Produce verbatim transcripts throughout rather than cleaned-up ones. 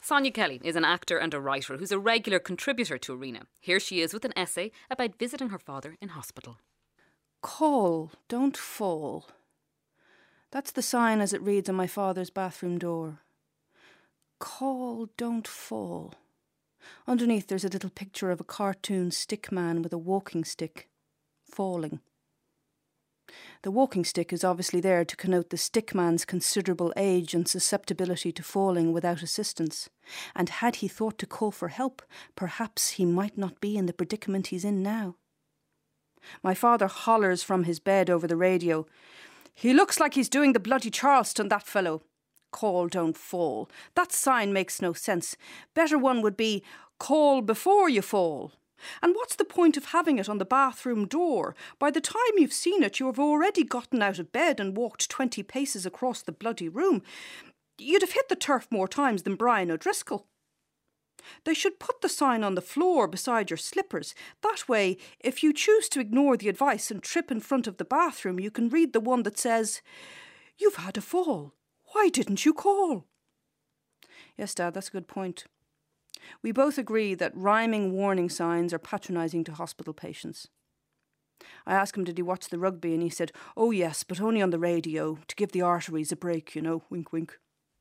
Sonia Kelly is an actor and a writer who's a regular contributor to Arena. Here she is with an essay about visiting her father in hospital. Call, don't fall. That's the sign as it reads on my father's bathroom door. Call, don't fall. Underneath there's a little picture of a cartoon stick man with a walking stick, falling. The walking stick is obviously there to connote the stick man's considerable age and susceptibility to falling without assistance. And had he thought to call for help, perhaps he might not be in the predicament he's in now. My father hollers from his bed over the radio. "He looks like he's doing the bloody Charleston, that fellow. Call, don't fall. That sign makes no sense. Better one would be, call before you fall. And what's the point of having it on the bathroom door? By the time you've seen it, you have already gotten out of bed and walked twenty paces across the bloody room. You'd have hit the turf more times than Brian O'Driscoll. They should put the sign on the floor beside your slippers. That way, if you choose to ignore the advice and trip in front of the bathroom, you can read the one that says, 'You've had a fall. Why didn't you call?'" Yes, Dad, that's a good point. We both agree that rhyming warning signs are patronising to hospital patients. I asked him did he watch the rugby and he said, "Oh yes, but only on the radio, to give the arteries a break, you know, wink wink."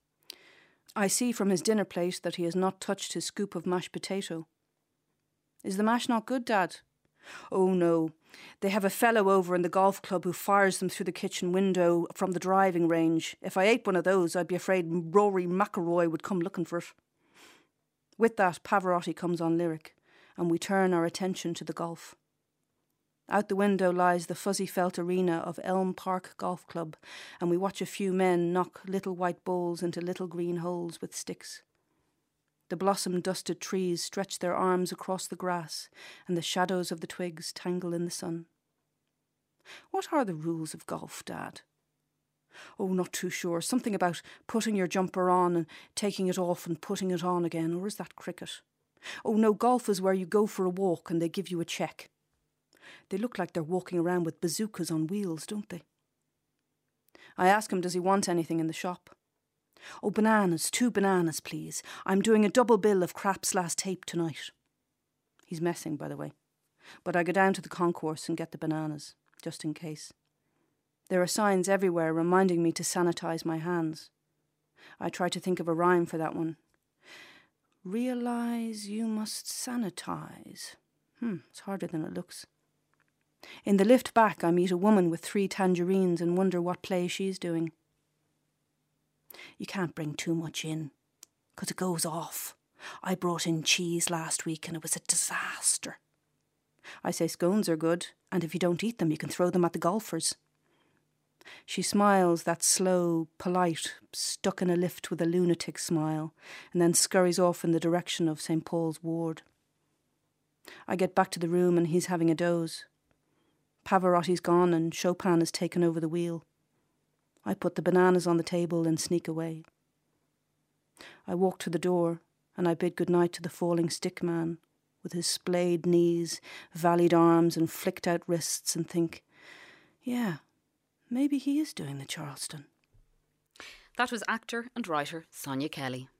I see from his dinner plate that he has not touched his scoop of mashed potato. "Is the mash not good, Dad?" "Oh no, they have a fellow over in the golf club who fires them through the kitchen window from the driving range. If I ate one of those, I'd be afraid Rory McIlroy would come looking for it." With that, Pavarotti comes on lyric, and we turn our attention to the golf. Out the window lies the fuzzy felt arena of Elm Park Golf Club, and we watch a few men knock little white balls into little green holes with sticks. The blossom-dusted trees stretch their arms across the grass, and the shadows of the twigs tangle in the sun. What are the rules of golf, Dad? "Oh, not too sure. Something about putting your jumper on and taking it off and putting it on again, or is that cricket? Oh no, golf is where you go for a walk and they give you a cheque. They look like they're walking around with bazookas on wheels, don't they?" I ask him does he want anything in the shop. "Oh, bananas, two bananas, please. I'm doing a double bill of Krapp's Last Tape tonight." He's messing, by the way. But I go down to the concourse and get the bananas, just in case. There are signs everywhere reminding me to sanitize my hands. I try to think of a rhyme for that one. Realize you must sanitize. Hmm, it's harder than it looks. In the lift back, I meet a woman with three tangerines and wonder what play she's doing. "You can't bring too much in, 'cause it goes off. I brought in cheese last week and it was a disaster." I say scones are good, and if you don't eat them, you can throw them at the golfers. She smiles that slow, polite, stuck in a lift with a lunatic smile, and then scurries off in the direction of Saint Paul's ward. I get back to the room and he's having a doze. Pavarotti's gone and Chopin has taken over the wheel. I put the bananas on the table and sneak away. I walk to the door and I bid goodnight to the falling stick man with his splayed knees, valleyed arms and flicked out wrists and think, yeah, maybe he is doing the Charleston. That was actor and writer Sonia Kelly.